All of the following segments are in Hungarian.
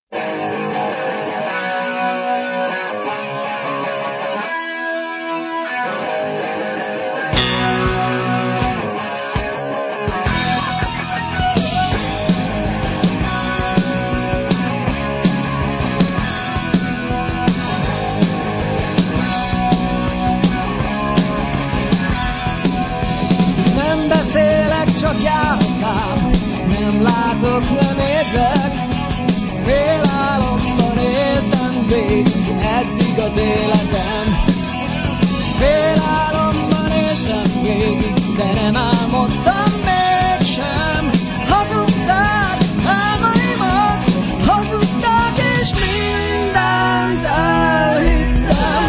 Nem beszélek, csak jár a szám, nem látok, nem érzek. Félálomban éltem végig eddig az életem. Félálomban éltem végig, de nem álmodtam mégsem. Hazudták álmaimat, hazudták és mindent elhittem.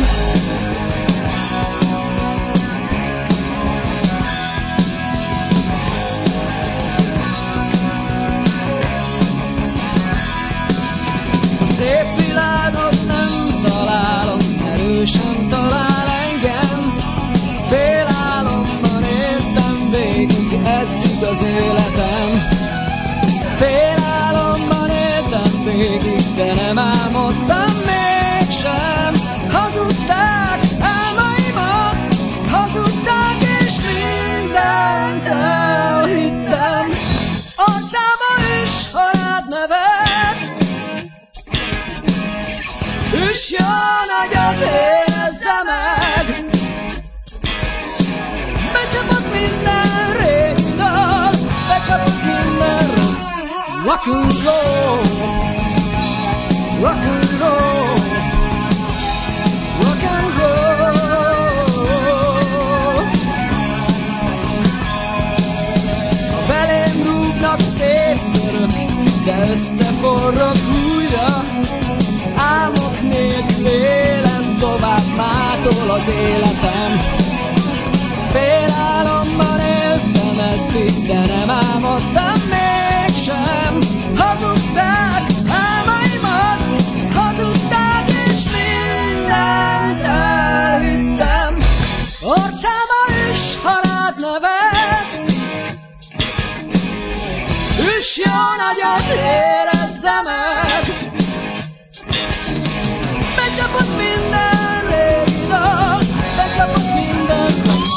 Szép világot nem találom, erősen talál engem. Félálomban éltem végig eddig az életem. Félálomban éltem végig, de nem álmodtam mégsem. Hazudták álmaimat, hazudták és mindent elhittem. Arcába is, ha rád nevet, üssön agyat, érezze meg. Becsapott minden régi dal, becsapott minden rossz rock'n'roll, rock'n'roll, rock'n'roll. Ha belém rúgnak széttörök, de összeforrok újra. Álmok nélkül élem tovább, mától az életem. Félálomban éltem eddig, de nem álmodtam mégsem. Hazudták álmaimat, hazudták és mindent elhittem. Orcába is, ha rád nevet, üssön agyat, érezze meg. Becsapott minden régi dal, becsapott minden rossz.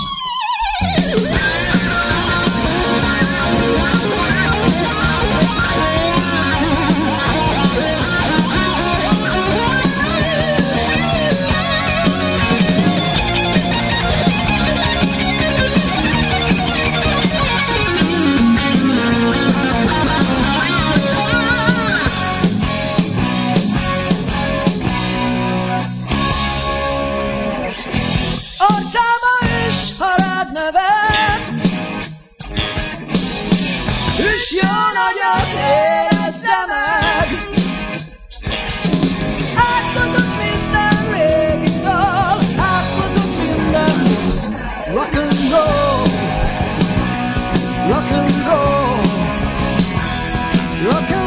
Arcába is, ha rád nevet, üssön agyat, érezze meg. Átkozott minden régi dal, átkozott minden rossz rock'n'roll, rock'n'roll, rock'n'roll.